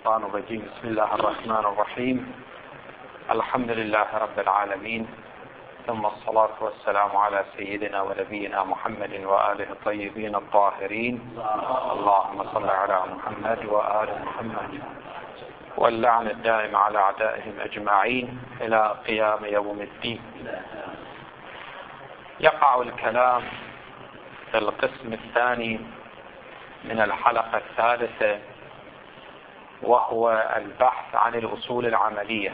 الشيطان الرجيم. بسم الله الرحمن الرحيم. الحمد لله رب العالمين، ثم الصلاة والسلام على سيدنا ونبينا محمد وآله الطيبين الطاهرين. اللهم صل على محمد وآل محمد، واللعن الدائم على أعدائهم أجمعين إلى قيام يوم الدين. يقع الكلام في القسم الثاني من الحلقة الثالثة، وهو البحث عن الأصول العملية.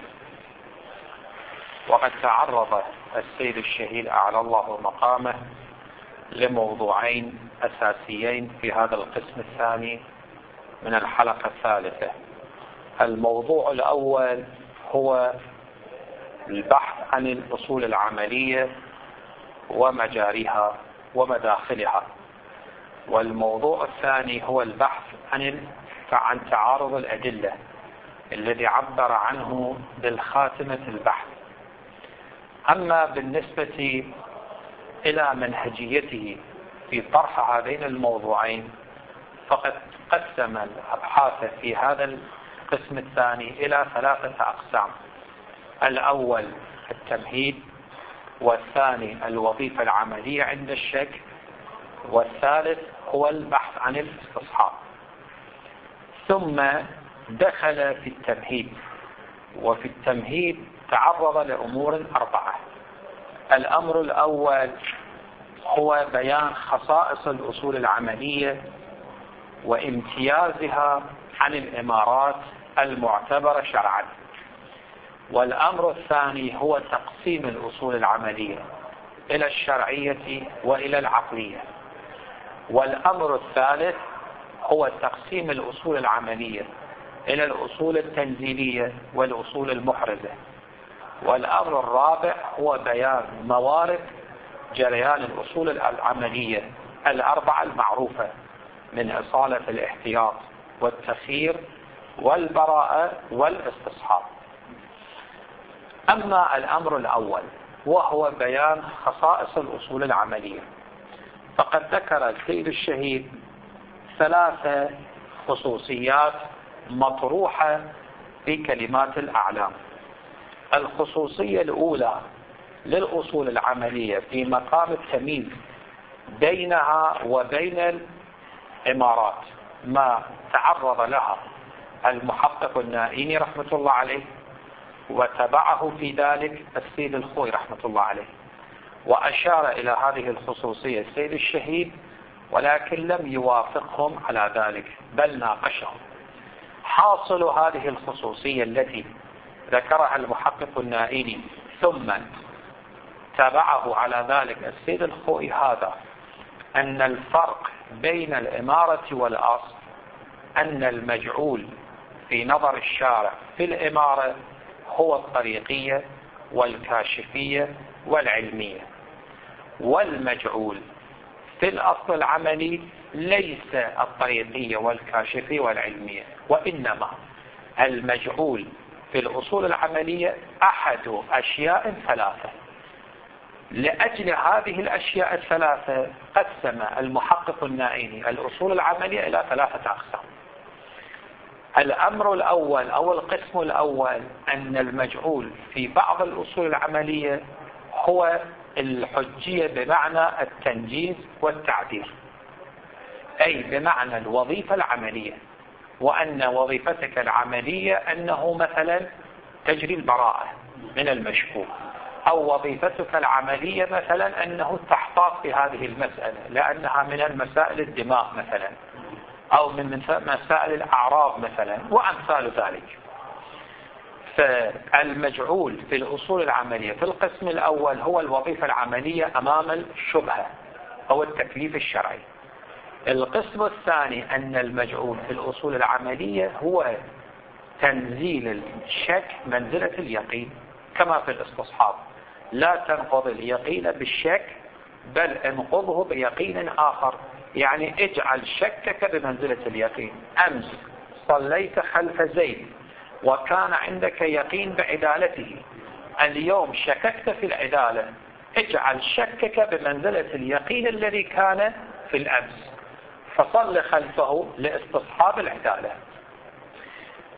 وقد تعرض السيد الشهيد أعلى الله مقامه لموضوعين أساسيين في هذا القسم الثاني من الحلقة الثالثة. الموضوع الأول هو البحث عن الأصول العملية ومجاريها ومداخلها، والموضوع الثاني هو البحث عن تعارض الأدلة الذي عبر عنه بالخاتمة البحث. أما بالنسبة إلى منهجيته في طرح هذين الموضوعين، فقد قسم الأبحاث في هذا القسم الثاني إلى 3 أقسام: الأول التمهيد، والثاني الوظيفة العملية عند الشك، والثالث هو البحث عن الاستصحاب. ثم دخل في التمهيد، وفي التمهيد تعرض لأمور 4. الأمر الأول هو بيان خصائص الأصول العملية وامتيازها عن الإمارات المعتبرة شرعا. والأمر الثاني هو تقسيم الأصول العملية إلى الشرعية وإلى العقلية. والأمر الثالث هو تقسيم الأصول العملية إلى الأصول التنزيلية والأصول المحرزة. والأمر الرابع هو بيان موارد جريان الأصول العملية 4 المعروفة من إصالة الاحتياط والتخيير والبراءة والاستصحاب. أما الأمر الأول وهو بيان خصائص الأصول العملية، فقد ذكر السيد الشهيد 3 خصوصيات مطروحة في كلمات الأعلام. الخصوصية الأولى للأصول العملية في مقام التمييز بينها وبين الإمارات، ما تعرض لها المحقق النائيني رحمة الله عليه، وتبعه في ذلك السيد الخوي رحمة الله عليه، وأشار إلى هذه الخصوصية السيد الشهيد، ولكن لم يوافقهم على ذلك بل ناقشهم. حاصل هذه الخصوصية التي ذكرها المحقق النائيني ثم تبعه على ذلك السيد الخوي هذا: أن الفرق بين الإمارة والأصل أن المجعول في نظر الشارع في الإمارة هو الطريقية والكاشفية والعلمية، والمجعول في الأصل العملي ليس الطريقية والكاشفية والعلمية، وإنما المجعول في الأصول العملية أحد أشياء 3. لأجل هذه الأشياء 3 قسم المحقق النائيني الأصول العملية إلى 3 أقسام. الأمر الأول أو القسم الأول أن المجعول في بعض الأصول العملية هو الحجية بمعنى التنجيز والتعديل، أي بمعنى الوظيفة العملية، وأن وظيفتك العملية أنه مثلا تجري البراءة من المشكوك، أو وظيفتك العملية مثلا أنه تحتاط في هذه المسألة لأنها من المسائل الدماء مثلا، أو من مسائل الأعراض مثلا، وأمثال ذلك. فالمجعول في الأصول العملية في القسم الأول هو الوظيفة العملية أمام الشبهة أو التكليف الشرعي. القسم الثاني أن المجعول في الأصول العملية هو تنزيل الشك منزلة اليقين، كما في الاستصحاب: لا تنقض اليقين بالشك بل انقضه بيقين آخر. يعني اجعل شكك بمنزلة اليقين. أمس صليت خلف زيد وكان عندك يقين بعدالته، اليوم شككت في العدالة، اجعل شكك بمنزلة اليقين الذي كان في الأمس، فصل خلفه لاستصحاب العدالة.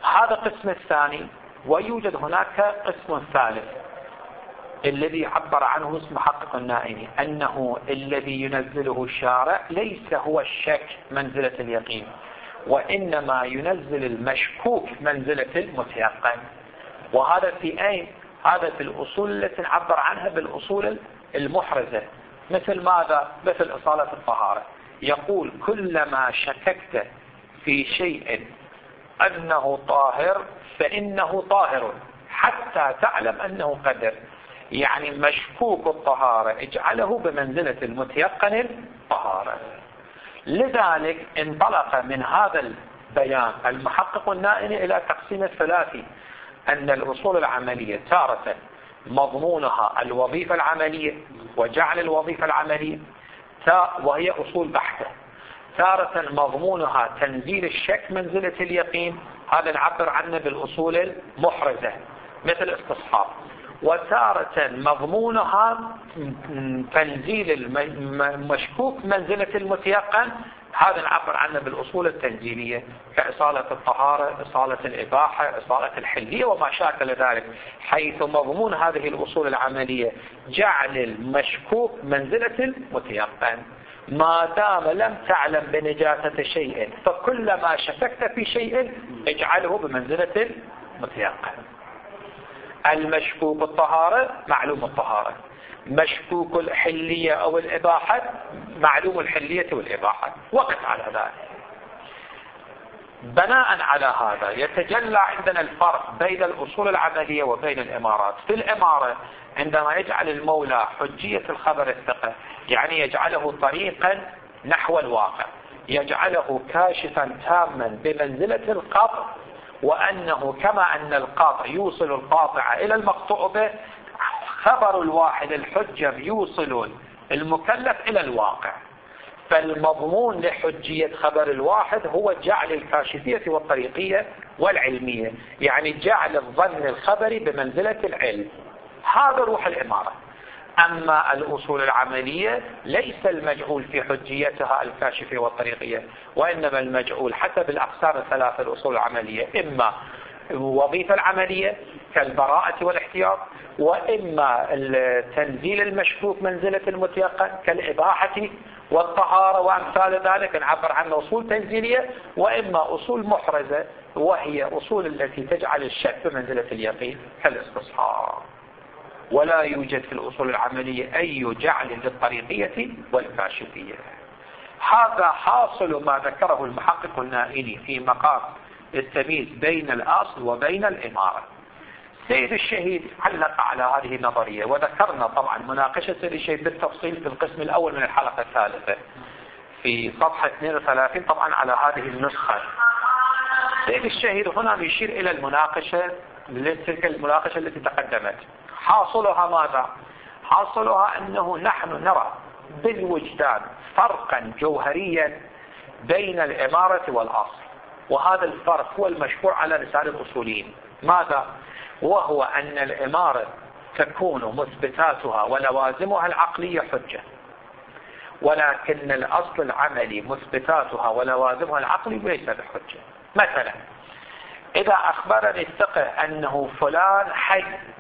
هذا القسم الثاني. ويوجد هناك قسم ثالث الذي عبر عنه محقق النائني، أنه الذي ينزله الشارع ليس هو الشك منزلة اليقين، وإنما ينزل المشكوك منزلة المتيقن. وهذا في أين؟ هذا في الأصول التي نعبر عنها بالأصول المحرزة. مثل ماذا؟ مثل إصالة الطهارة. يقول كلما شككت في شيء أنه طاهر فإنه طاهر حتى تعلم أنه قدر. يعني مشكوك الطهارة اجعله بمنزلة المتيقن الطهارة. لذلك انطلق من هذا البيان المحقق النائني إلى تقسيم الثلاثي، أن الأصول العملية تارة مضمونها الوظيفة العملية وجعل الوظيفة العملية وهي أصول بحتة، تارة مضمونها تنزيل الشك منزلة اليقين، هذا نعبر عنه بالأصول المحرزة مثل استصحاب، وتارة مضمونها تنزيل المشكوك منزلة المتيقن، هذا نعبر عنه بالأصول التنزيلية كإصالة الطهارة، إصالة الإباحة، إصالة الحلية وما شاكل ذلك، حيث مضمون هذه الأصول العملية جعل المشكوك منزلة المتيقن. ما دام لم تعلم بنجاسة شيء فكلما شككت في شيء اجعله بمنزلة المتيقن. المشكوك الطهارة معلوم الطهارة، مشكوك الحلية أو الإباحة معلوم الحلية والإباحة، وقف على ذلك. بناء على هذا يتجلى عندنا الفرق بين الأصول العملية وبين الإمارات. في الإمارة عندما يجعل المولى حجية الخبر الثقة، يعني يجعله طريقا نحو الواقع، يجعله كاشفا تاما بمنزلة القطع، وأنه كما أن القاطع يوصل القاطع إلى المقطوع به، خبر الواحد الحجة يوصل المكلف إلى الواقع. فالمضمون لحجية خبر الواحد هو جعل الكاشفية والطريقية والعلمية، يعني جعل الظن الخبري بمنزلة العلم. هذا روح الإمارة. أما الأصول العملية ليس المجعول في حجيتها الكاشفية والطريقية، وإنما المجعول حسب الأقسام الثلاثة الأصول العملية، إما الوظيفة العملية كالبراءة والاحتياط، وإما تنزيل المشكوك منزلة المتيقن كالإباحة والطهارة وأمثال ذلك نعبر عنها أصول تنزيلية، وإما أصول محرزة وهي أصول التي تجعل الشك بمنزلة اليقين كالاستصحاب. ولا يوجد في الأصول العملية أي جعل للطريقية والكاشفية. هذا حاصل ما ذكره المحقق النائني في مقام التمييز بين الأصل وبين الإمارة. سيد الشهيد علق على هذه النظرية، وذكرنا طبعا مناقشة سيد الشهيد بالتفصيل في القسم الأول من الحلقة الثالثة في صفحة 32 طبعا على هذه النسخة. سيد الشهيد هنا يشير إلى المناقشة، تلك المناقشة التي تقدمت. حاصلها ماذا؟ حاصلها أنه نحن نرى بالوجدان فرقا جوهريا بين الإمارة والأصل، وهذا الفرق هو المشروع على لسان الأصوليين. ماذا؟ وهو أن الإمارة تكون مثبتاتها ولوازمها العقلية حجة، ولكن الأصل العملي مثبتاتها ولوازمها العقلي ليس بحجة. مثلا إذا أخبرني الثقة أنه فلان حي،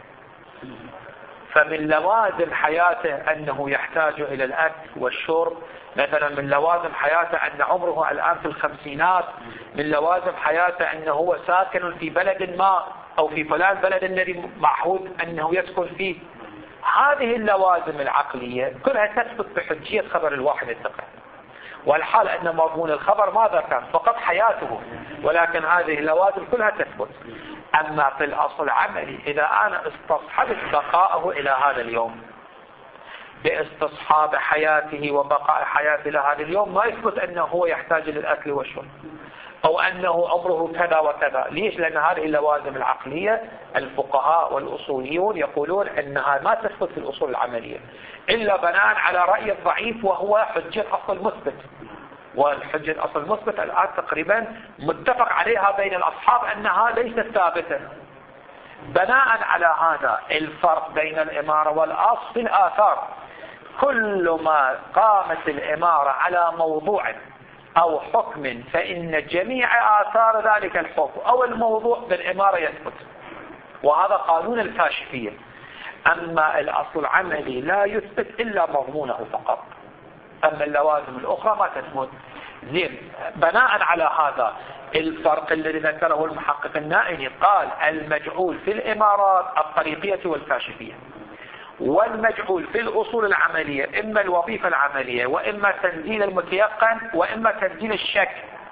فمن لوازم حياته أنه يحتاج إلى الأكل والشرب، مثلا من لوازم حياته أن عمره الآن في الخمسينات، من لوازم حياته أنه هو ساكن في بلد ما أو في فلان بلد الذي معهود أنه يسكن فيه. هذه اللوازم العقلية كلها تثبت بحجية خبر الواحد الثقة، والحال أن مضمون الخبر ماذا كان؟ فقط حياته، ولكن هذه اللوازم كلها تثبت. أما في الأصل العملي إذا أنا استصحبت بقاءه إلى هذا اليوم باستصحاب حياته وبقاء حياته إلى هذا اليوم، ما يثبت أنه هو يحتاج للأكل والشرب أو أنه عمره كذا وكذا. ليش؟ لأن هذه اللوازم العقلية الفقهاء والأصوليون يقولون أنها ما تثبت في الأصول العملية إلا بناء على رأي الضعيف وهو حجة أصل مثبت. والحجة أصل مثبت الآن تقريبا متفق عليها بين الأصحاب أنها ليست ثابتة. بناء على هذا الفرق بين الإمارة والأصل في الآثار، كل ما قامت الإمارة على موضوع أو حكم فإن جميع آثار ذلك الحكم أو الموضوع بالإمارة يثبت، وهذا قانون الكاشفية. أما الأصل العملي لا يثبت إلا مضمونه فقط، أما اللوازم الأخرى ما تثبت. زين، بناء على هذا الفرق الذي ذكره المحقق النائني، قال المجعول في الإمارات الطريقية والكاشفية، والمجعول في الأصول العملية إما الوظيفة العملية وإما تنزيل المتيقن وإما تنزيل الشك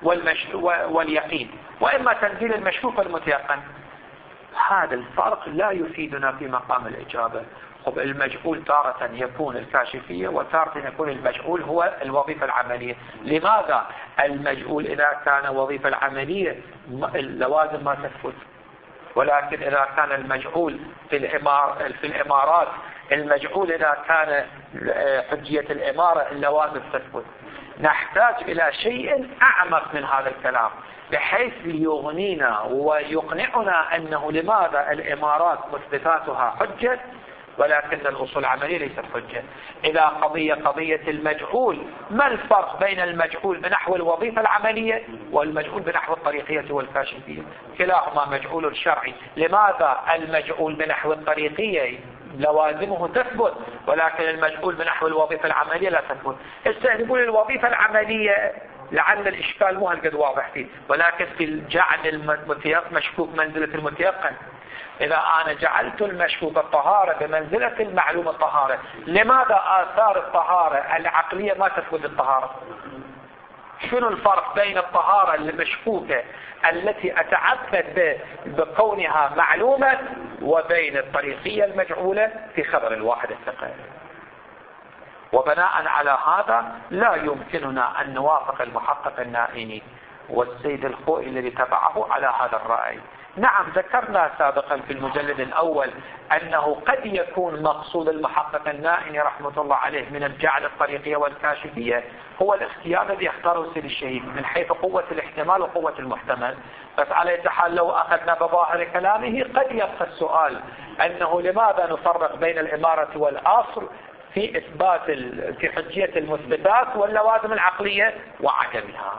واليقين وإما تنزيل المشكوك والمتيقن. هذا الفرق لا يفيدنا في مقام الإجابة. خب المجعول تارة يكون الكاشفية وتارة يكون المجعول هو الوظيفة العملية. لماذا؟ المجعول إذا كان وظيفة العملية اللوازم ما تثبت، ولكن إذا كان المجعول في الإمارات المجعول إذا كان حجية الإمارة اللوازم تثبت. نحتاج إلى شيء أعمق من هذا الكلام بحيث يغنينا ويقنعنا أنه لماذا الإمارات مثبتاتها حجة ولكن الأصول العملية ليست حجة. إذا قضية المجعول، ما الفرق بين المجعول بنحو الوظيفة العملية والمجعول بنحو الطريقية والكاشفية؟ كلاهما مجعول شرعي. لماذا المجعول بنحو الطريقية لوازمه تثبت ولكن المجعول بنحو الوظيفة العملية لا تثبت؟ استهدفون الوظيفة العملية لعل الإشكال مو هالقد واضح فيه، ولكن في جعل المتيقن مشكوك منزلة المتيقن. إذا أنا جعلت المشكوك الطهارة بمنزلة المعلومة الطهارة، لماذا آثار الطهارة العقلية ما تثبت الطهارة؟ شنو الفرق بين الطهارة المشكوكة التي أتعبد بكونها معلومة وبين الطريقية المجعولة في خبر الواحد الثقة؟ وبناء على هذا لا يمكننا أن نوافق المحقق النائني والسيد الخوئي الذي تبعه على هذا الرأي. نعم، ذكرنا سابقا في المجلد الأول أنه قد يكون مقصود المحقق النائني رحمة الله عليه من الجعل الطريقية والكاشفية هو الاختيار الذي يختاره سيد الشهيد من حيث قوة الاحتمال وقوة المحتمل. بس على أي حال لو أخذنا بظاهر كلامه قد يبقى السؤال أنه لماذا نفرق بين الإمارة والأصل في إثبات في حجية المثبتات واللوازم العقلية وعدمها.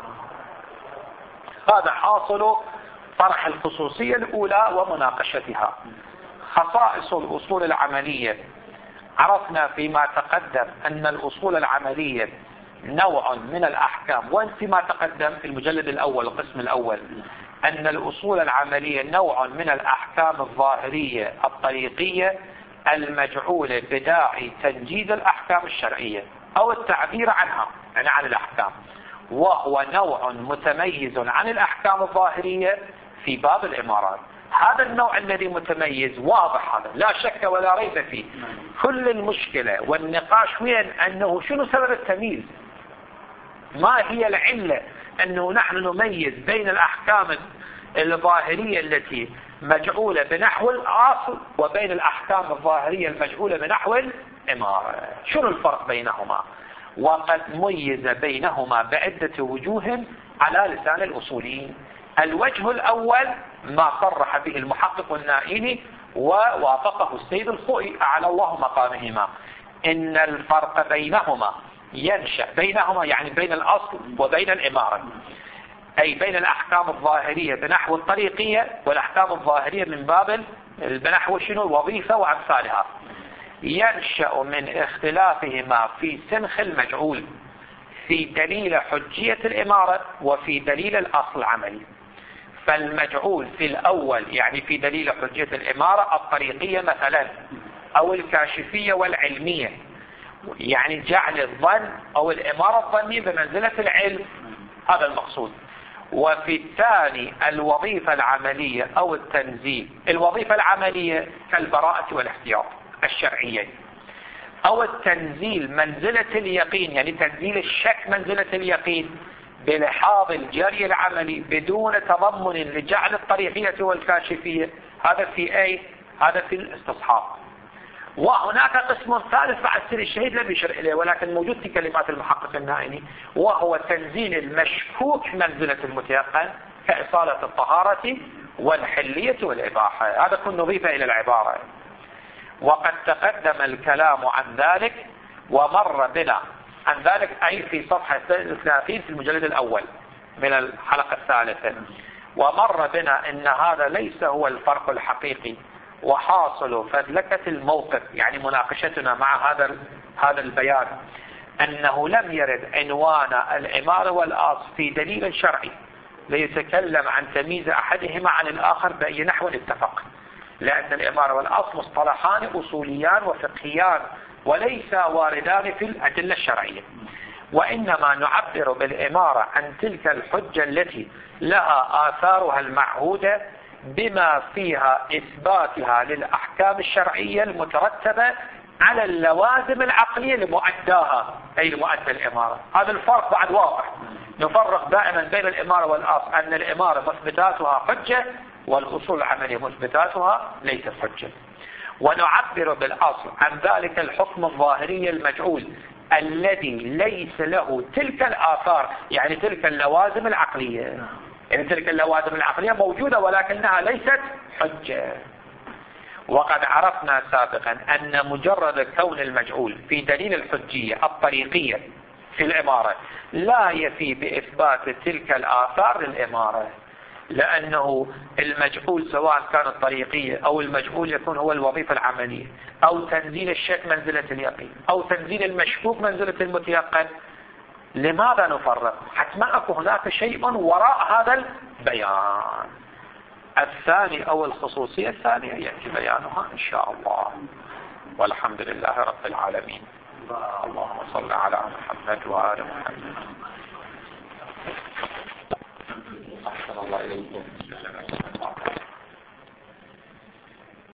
هذا حاصل طرح الخصوصية الأولى ومناقشتها. خصائص الأصول العملية، عرفنا فيما تقدم أن الأصول العملية نوع من الأحكام، وإن فيما تقدم في المجلد الأول القسم الأول أن الأصول العملية نوع من الأحكام الظاهرية الطريقية المجعولة بداعي تنجيز الأحكام الشرعية أو التعبير عنها، يعني عن الأحكام، وهو نوع متميز عن الأحكام الظاهرية في باب الإمارات. هذا النوع الذي متميز واضح، هذا لا شك ولا ريب فيه. كل المشكلة والنقاش وين أنه شنو سبب التمييز، ما هي العلة أنه نحن نميز بين الأحكام الظاهرية التي مجعولة بنحو الأصل وبين الأحكام الظاهرية المجعولة بنحو الإمارة، شنو الفرق بينهما؟ وقد ميز بينهما بعدة وجوه على لسان الأصوليين. الوجه الأول ما صرح به المحقق النائني ووافقه السيد الخوئي أعلى الله مقامهما، إن الفرق بينهما ينشأ بينهما يعني بين الأصل وبين الإمارة، أي بين الأحكام الظاهرية بنحو الطريقية والأحكام الظاهرية من باب بنحو شنو الوظيفة وأمثالها، ينشأ من اختلافهما في سنخ المجعول في دليل حجية الإمارة وفي دليل الأصل العملي. فالمجعول في الأول يعني في دليل حجية الإمارة الطريقية مثلا أو الكاشفية والعلمية، يعني جعل الظن أو الإمارة الظنية بمنزلة العلم، هذا المقصود. وفي الثاني الوظيفة العملية أو التنزيل، الوظيفة العملية كالبراءة والاحتياط الشرعية، أو التنزيل منزلة اليقين يعني تنزيل الشك منزلة اليقين بلحاظ الجري العملي بدون تضمن لجعل الطريقية والكاشفية. هذا في أي؟ هذا في الاستصحاب. وهناك قسم ثالث بعد سيد الشهيد لم يشر إليه ولكن موجود في كلمات المحقق النائني، وهو تنزيل المشكوك منزلة المتيقن كإصالة الطهارة والحلية والإباحة. هذا كله نضيف إلى العبارة. وقد تقدم الكلام عن ذلك ومر بنا عن ذلك أي في صفحة 30 في المجلد الأول من الحلقة الثالثة. ومر بنا أن هذا ليس هو الفرق الحقيقي، وحاصل فذلكة الموقف يعني مناقشتنا مع هذا البيان أنه لم يرد عنوان الإمارة والأصل في دليل شرعي ليتكلم عن تمييز أحدهما عن الآخر بأي نحو اتفق، لأن الإمارة والأصل مصطلحان أصوليان وفقهيان وليس واردان في الأدلة الشرعية، وإنما نعبر بالإمارة عن تلك الحجة التي لها آثارها المعهودة بما فيها إثباتها للأحكام الشرعية المترتبة على اللوازم العقلية لمؤداها أي لمؤدى الإمارة. هذا الفرق بعد واضح. نفرق دائما بين الإمارة والأصل أن الإمارة مثبتاتها حجة والأصول العملية مثبتاتها ليست حجة، ونعبر بالأصل عن ذلك الحكم الظاهري المجعول الذي ليس له تلك الآثار يعني تلك اللوازم العقلية، يعني تلك اللوازم العقلية موجودة ولكنها ليست حجة. وقد عرفنا سابقا أن مجرد كون المجعول في دليل الحجية الطريقية في الإمارة لا يفي بإثبات تلك الآثار للإمارة، لأنه المجعول سواء كان الطريقية أو المجعول يكون هو الوظيفة العملية أو تنزيل الشك منزلة اليقين أو تنزيل المشكوك منزلة المتيقن. لماذا نفرق؟ حتما أكو هناك شيء وراء هذا البيان. الثاني أو الخصوصية الثانية يأتي بيانها إن شاء الله، والحمد لله رب العالمين. اللهم صل على محمد وآل محمد. أحسن الله إليكم.